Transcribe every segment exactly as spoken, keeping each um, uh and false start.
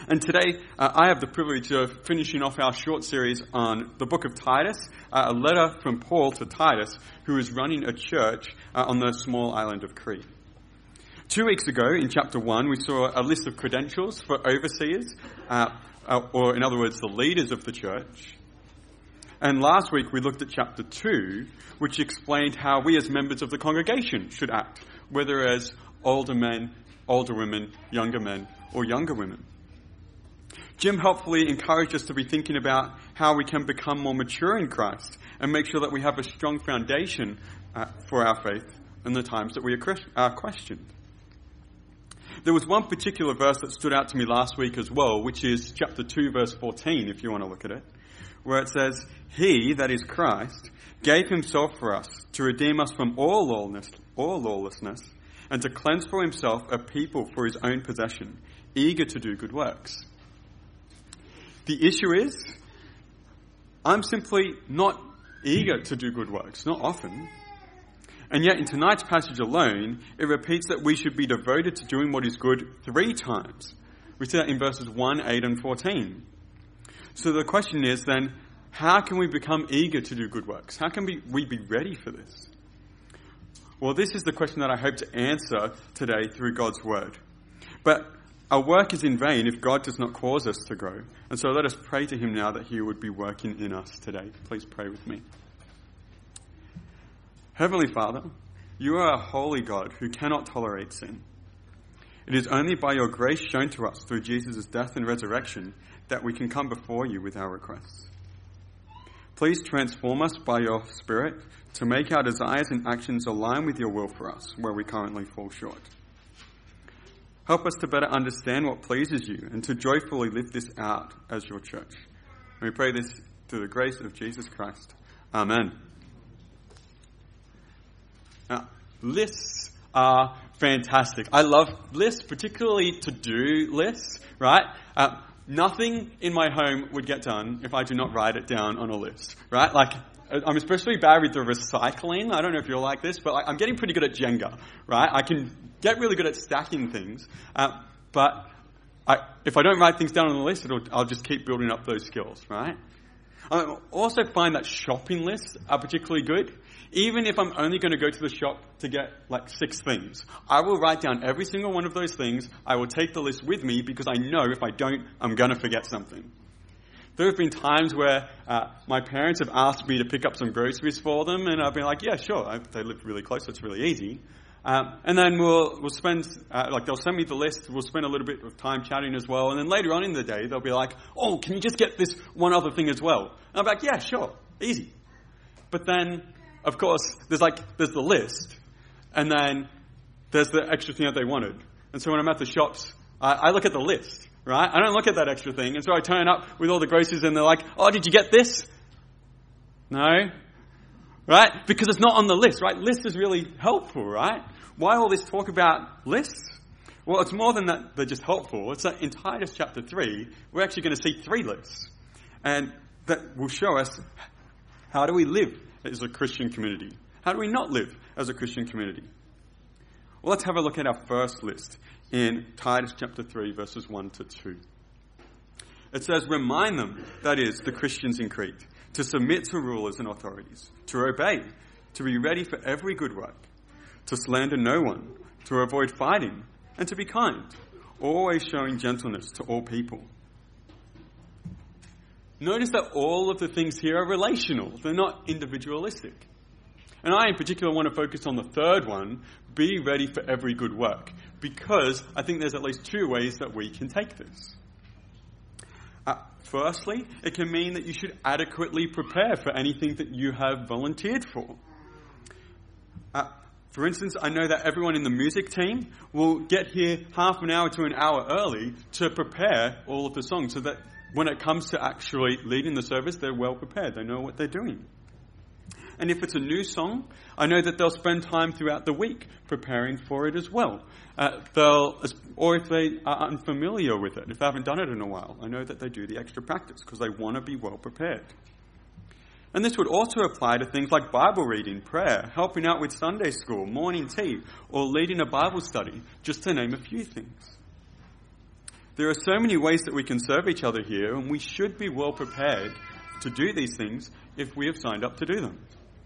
And today, uh, I have the privilege of finishing off our short series on the book of Titus, uh, a letter from Paul to Titus, who is running a church uh, on the small island of Crete. Two weeks ago, in chapter one, we saw a list of credentials for overseers, uh, uh, or in other words, the leaders of the church. And last week, we looked at chapter two, which explained how we as members of the congregation should act, whether as older men, older women, younger men, or younger women. Jim helpfully encouraged us to be thinking about how we can become more mature in Christ and make sure that we have a strong foundation uh, for our faith in the times that we are questioned. There was one particular verse that stood out to me last week as well, which is chapter two, verse fourteen, if you want to look at it, where it says, "He, that is Christ, gave himself for us to redeem us from all lawlessness, all lawlessness and to cleanse for himself a people for his own possession, eager to do good works." The issue is, I'm simply not eager to do good works, not often. And yet in tonight's passage alone, it repeats that we should be devoted to doing what is good three times. We see that in verses one, eight and fourteen. So the question is then, how can we become eager to do good works? How can we, we be ready for this? Well, this is the question that I hope to answer today through God's word. But our work is in vain if God does not cause us to grow. And so let us pray to him now that he would be working in us today. Please pray with me. Heavenly Father, you are a holy God who cannot tolerate sin. It is only by your grace shown to us through Jesus' death and resurrection that we can come before you with our requests. Please transform us by your Spirit to make our desires and actions align with your will for us where we currently fall short. Help us to better understand what pleases you and to joyfully live this out as your church. And we pray this through the grace of Jesus Christ. Amen. Now, lists are fantastic. I love lists, particularly to-do lists, right? Uh, nothing in my home would get done if I do not write it down on a list, right? Like, I'm especially bad with the recycling. I don't know if you're like this, but I'm getting pretty good at Jenga, right? I can get really good at stacking things, uh, but I, if I don't write things down on the list, it'll, I'll just keep building up those skills, right? I also find that shopping lists are particularly good. Even if I'm only going to go to the shop to get like six things, I will write down every single one of those things. I will take the list with me because I know if I don't, I'm going to forget something. There have been times where uh, my parents have asked me to pick up some groceries for them, and I've been like, yeah, sure. I, they live really close, so it's really easy. Um, and then we'll we'll spend, uh, like they'll send me the list, we'll spend a little bit of time chatting as well, and then later on in the day, they'll be like, oh, can you just get this one other thing as well? And I'm like, yeah, sure, easy. But then, of course, there's like, there's the list, and then there's the extra thing that they wanted. And so when I'm at the shops, I, I look at the list. Right? I don't look at that extra thing. And so I turn up with all the groceries and they're like, oh, did you get this? No? Right? Because it's not on the list, right? List is really helpful, right? Why all this talk about lists? Well, it's more than that they're just helpful. It's that in Titus chapter three, we're actually going to see three lists. And that will show us how do we live as a Christian community? How do we not live as a Christian community? Well, let's have a look at our first list in Titus chapter three, verses one to two. It says, remind them, that is, the Christians in Crete, to submit to rulers and authorities, to obey, to be ready for every good work, to slander no one, to avoid fighting, and to be kind, always showing gentleness to all people. Notice that all of the things here are relational. They're not individualistic. And I in particular want to focus on the third one, be ready for every good work, because I think there's at least two ways that we can take this. Uh, firstly, it can mean that you should adequately prepare for anything that you have volunteered for. Uh, for instance, I know that everyone in the music team will get here half an hour to an hour early to prepare all of the songs so that when it comes to actually leading the service, they're well prepared. They know what they're doing. And if it's a new song, I know that they'll spend time throughout the week preparing for it as well. Uh, they'll, or if they are unfamiliar with it, if they haven't done it in a while, I know that they do the extra practice because they want to be well prepared. And this would also apply to things like Bible reading, prayer, helping out with Sunday school, morning tea, or leading a Bible study, just to name a few things. There are so many ways that we can serve each other here, and we should be well prepared to do these things if we have signed up to do them.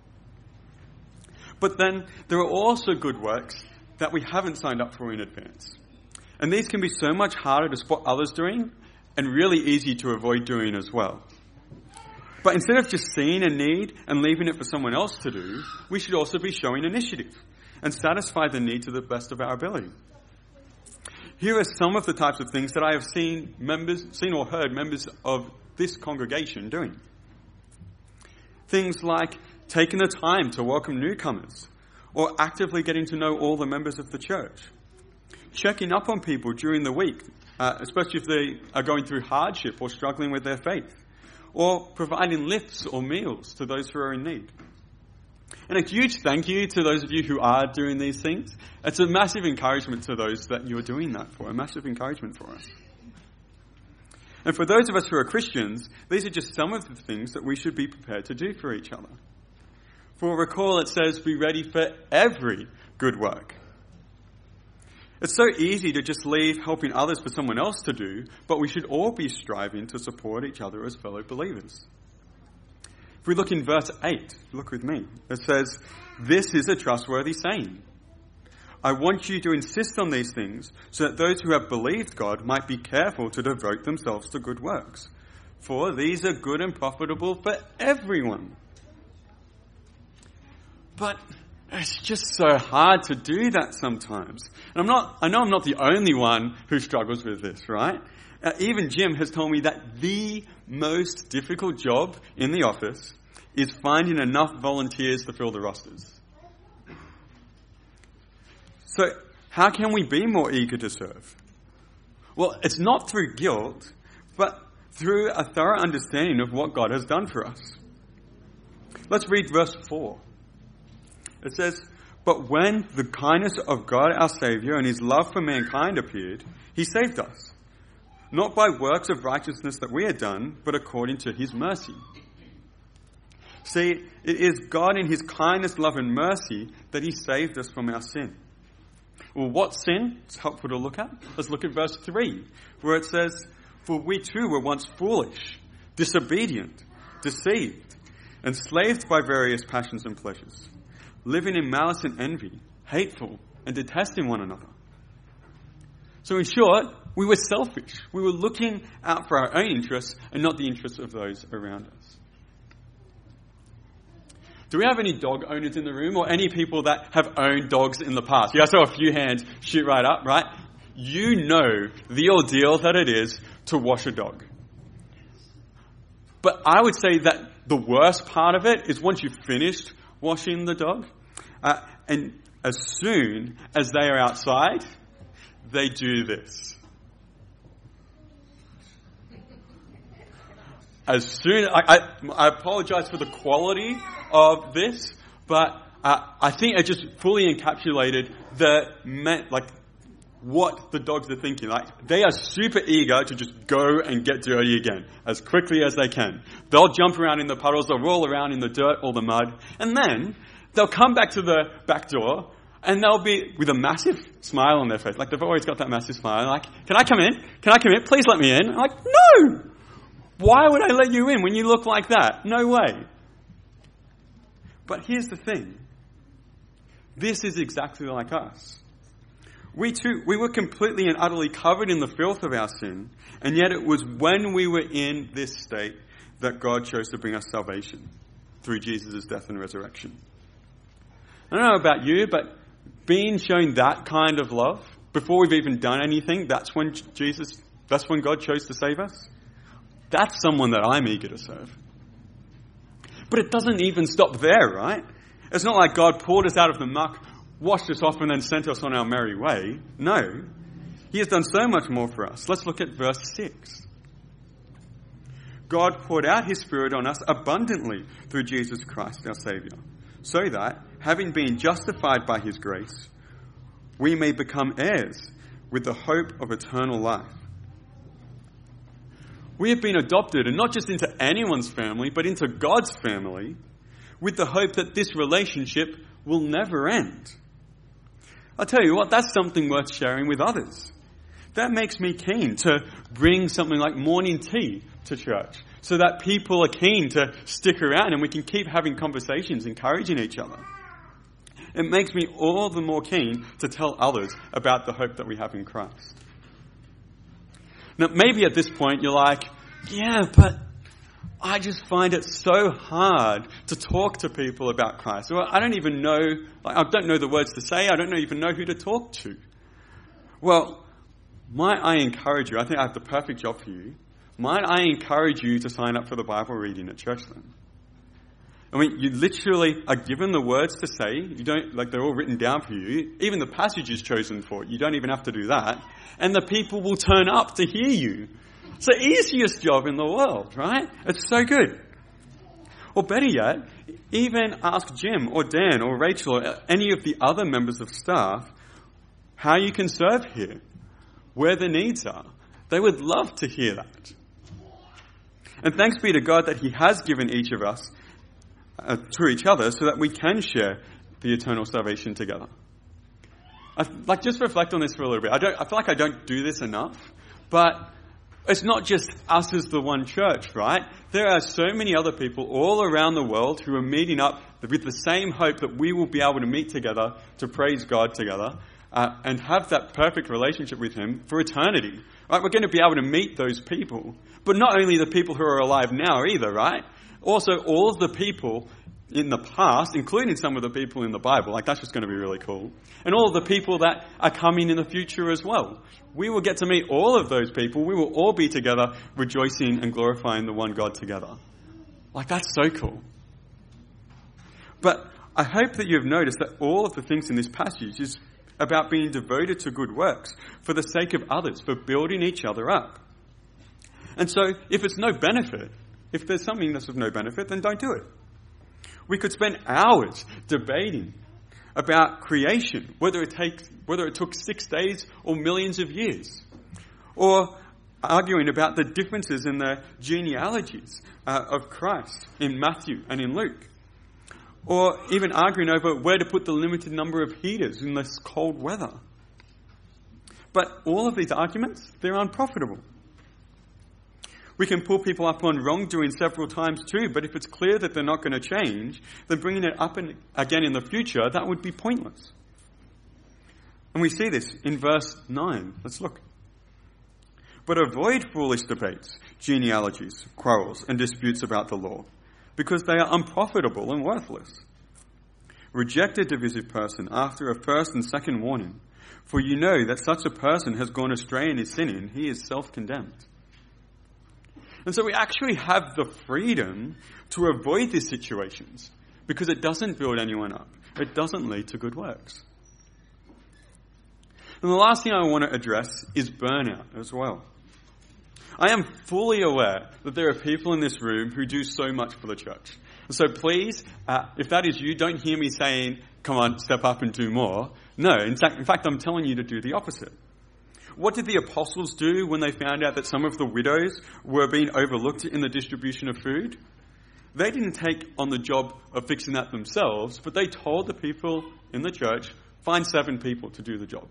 But then there are also good works that we haven't signed up for in advance. And these can be so much harder to spot others doing and really easy to avoid doing as well. But instead of just seeing a need and leaving it for someone else to do, we should also be showing initiative and satisfy the need to the best of our ability. Here are some of the types of things that I have seen members, seen or heard members of this congregation doing. Things like taking the time to welcome newcomers, or actively getting to know all the members of the church. Checking up on people during the week, uh, especially if they are going through hardship or struggling with their faith. Or providing lifts or meals to those who are in need. And a huge thank you to those of you who are doing these things. It's a massive encouragement to those that you're doing that for, a massive encouragement for us. And for those of us who are Christians, these are just some of the things that we should be prepared to do for each other. For recall, it says, be ready for every good work. It's so easy to just leave helping others for someone else to do, but we should all be striving to support each other as fellow believers. If we look in verse eight, look with me, it says, this is a trustworthy saying. I want you to insist on these things so that those who have believed God might be careful to devote themselves to good works. For these are good and profitable for everyone. But it's just so hard to do that sometimes. And I'm not, I know I'm not the only one who struggles with this, right? Uh, even Jim has told me that the most difficult job in the office is finding enough volunteers to fill the rosters. So how can we be more eager to serve? Well, it's not through guilt, but through a thorough understanding of what God has done for us. Let's read verse four. It says, but when the kindness of God our Saviour and his love for mankind appeared, he saved us, not by works of righteousness that we had done, but according to his mercy. See, it is God in his kindness, love and mercy that he saved us from our sin. Well, what sin? It's helpful to look at. Let's look at verse three, where it says, for we too were once foolish, disobedient, deceived, enslaved by various passions and pleasures, living in malice and envy, hateful and detesting one another. So in short, we were selfish. We were looking out for our own interests and not the interests of those around us. Do we have any dog owners in the room or any people that have owned dogs in the past? Yeah, I saw a few hands shoot right up, right? You know the ordeal that it is to wash a dog. But I would say that the worst part of it is once you've finished washing the dog, uh, and as soon as they are outside, they do this. As soon, I, I, I apologize for the quality of this, but uh, I think it just fully encapsulated the like what the dogs are thinking. Like they are super eager to just go and get dirty again as quickly as they can. They'll jump around in the puddles, they'll roll around in the dirt or the mud, and then they'll come back to the back door and they'll be with a massive smile on their face. Like they've always got that massive smile. Like, can I come in? Can I come in? Please let me in. I'm like, no! Why would I let you in when you look like that? No way. But here's the thing. This is exactly like us. We too, we were completely and utterly covered in the filth of our sin, and yet it was when we were in this state that God chose to bring us salvation through Jesus' death and resurrection. I don't know about you, but being shown that kind of love, before we've even done anything, that's when Jesus, that's when God chose to save us. That's someone that I'm eager to serve. But it doesn't even stop there, right? It's not like God pulled us out of the muck, washed us off and then sent us on our merry way. No. He has done so much more for us. Let's look at verse six. God poured out his Spirit on us abundantly through Jesus Christ, our Saviour, so that, having been justified by his grace, we may become heirs with the hope of eternal life. We have been adopted, and not just into anyone's family, but into God's family, with the hope that this relationship will never end. I'll tell you what, that's something worth sharing with others. that makes me keen to bring something like morning tea to church so that people are keen to stick around and we can keep having conversations, encouraging each other. It makes me all the more keen to tell others about the hope that we have in Christ. Now, maybe at this point you're like, yeah, but I just find it so hard to talk to people about Christ. Well, I don't even know, like, I don't know the words to say. I don't even know who to talk to. Well, might I encourage you, I think I have the perfect job for you. Might I encourage you to sign up for the Bible reading at church then? I mean, you literally are given the words to say. You don't, like, they're all written down for you. Even the passage is chosen for it. You don't even have to do that. And the people will turn up to hear you. It's the easiest job in the world, right? It's so good. Or better yet, even ask Jim or Dan or Rachel or any of the other members of staff how you can serve here, where the needs are. They would love to hear that. And thanks be to God that He has given each of us uh, to each other so that we can share the eternal salvation together. I, like, just reflect on this for a little bit. I don't. I feel like I don't do this enough, but it's not just us as the one church, right? There are so many other people all around the world who are meeting up with the same hope that we will be able to meet together to praise God together uh, and have that perfect relationship with Him for eternity. Right? We're going to be able to meet those people. But not only the people who are alive now either, right? Also all of the people in the past, including some of the people in the Bible. Like, that's just going to be really cool. And all of the people that are coming in the future as well. We will get to meet all of those people. We will all be together rejoicing and glorifying the one God together. Like, that's so cool. But I hope that you've noticed that all of the things in this passage is about being devoted to good works for the sake of others, for building each other up. And so, if it's no benefit, if there's something that's of no benefit, then don't do it. We could spend hours debating about creation, whether it takes, whether it took six days or millions of years, or arguing about the differences in the genealogies uh, of Christ in Matthew and in Luke, or even arguing over where to put the limited number of heaters in this cold weather. But all of these arguments, they're unprofitable. We can pull people up on wrongdoing several times too, but if it's clear that they're not going to change, then bringing it up in, again in the future, that would be pointless. And we see this in verse nine. Let's look. But avoid foolish debates, genealogies, quarrels, and disputes about the law, because they are unprofitable and worthless. Reject a divisive person after a first and second warning, for you know that such a person has gone astray in his sinning, he is self-condemned. And so we actually have the freedom to avoid these situations because it doesn't build anyone up. It doesn't lead to good works. And the last thing I want to address is burnout as well. I am fully aware that there are people in this room who do so much for the church. So please, uh, if that is you, don't hear me saying, come on, step up and do more. No, in fact, in fact, I'm telling you to do the opposite. What did the apostles do when they found out that some of the widows were being overlooked in the distribution of food? They didn't take on the job of fixing that themselves, but they told the people in the church, find seven people to do the job.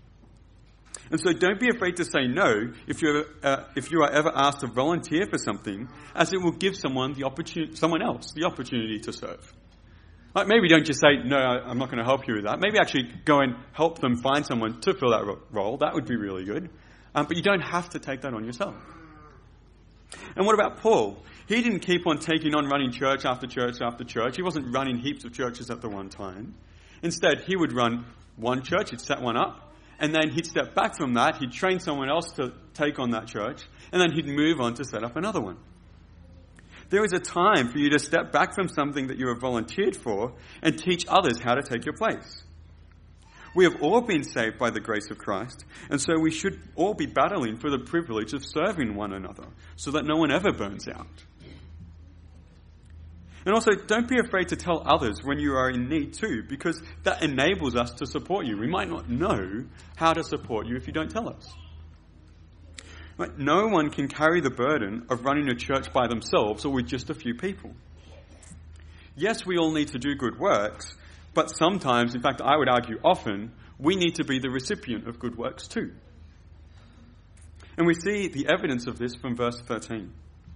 And so don't be afraid to say no if you're, uh, if you are ever asked to volunteer for something, as it will give someone the opportunity, someone else the opportunity to serve. Like, maybe don't just say, no, I'm not going to help you with that. Maybe actually go and help them find someone to fill that role. That would be really good. Um, but you don't have to take that on yourself. And what about Paul? He didn't keep on taking on running church after church after church. He wasn't running heaps of churches at the one time. Instead, he would run one church, he'd set one up, and then he'd step back from that, he'd train someone else to take on that church, and then he'd move on to set up another one. There is a time for you to step back from something that you have volunteered for and teach others how to take your place. We have all been saved by the grace of Christ, and so we should all be battling for the privilege of serving one another so that no one ever burns out. And also, don't be afraid to tell others when you are in need too, because that enables us to support you. We might not know how to support you if you don't tell us. But no one can carry the burden of running a church by themselves or with just a few people. Yes, we all need to do good works, but sometimes, in fact, I would argue often, we need to be the recipient of good works too. And we see the evidence of this from verse thirteen.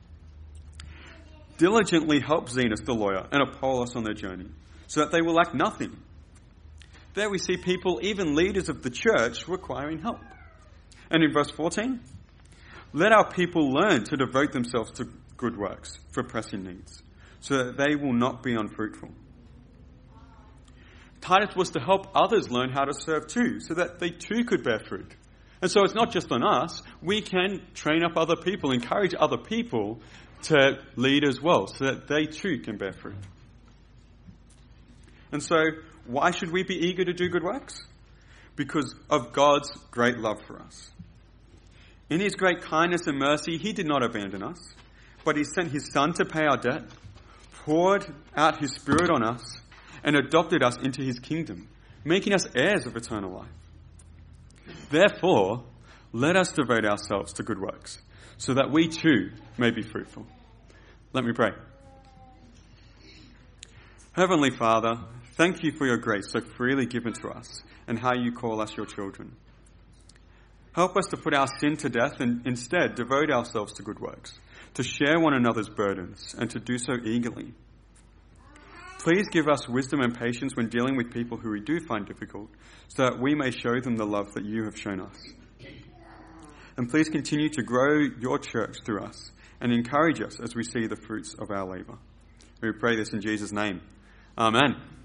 Diligently help Zenas the lawyer and Apollos on their journey, so that they will lack nothing. There we see people, even leaders of the church, requiring help. And in verse fourteen, let our people learn to devote themselves to good works for pressing needs, so that they will not be unfruitful. Titus was to help others learn how to serve too, so that they too could bear fruit. And so it's not just on us. We can train up other people, encourage other people to lead as well, so that they too can bear fruit. And so, why should we be eager to do good works? Because of God's great love for us. In his great kindness and mercy, he did not abandon us, but he sent his Son to pay our debt, poured out his Spirit on us, and adopted us into his kingdom, making us heirs of eternal life. Therefore, let us devote ourselves to good works, so that we too may be fruitful. Let me pray. Heavenly Father, thank you for your grace so freely given to us and how you call us your children. Help us to put our sin to death and instead devote ourselves to good works, to share one another's burdens and to do so eagerly. Please give us wisdom and patience when dealing with people who we do find difficult, so that we may show them the love that you have shown us. And please continue to grow your church through us and encourage us as we see the fruits of our labour. We pray this in Jesus' name. Amen.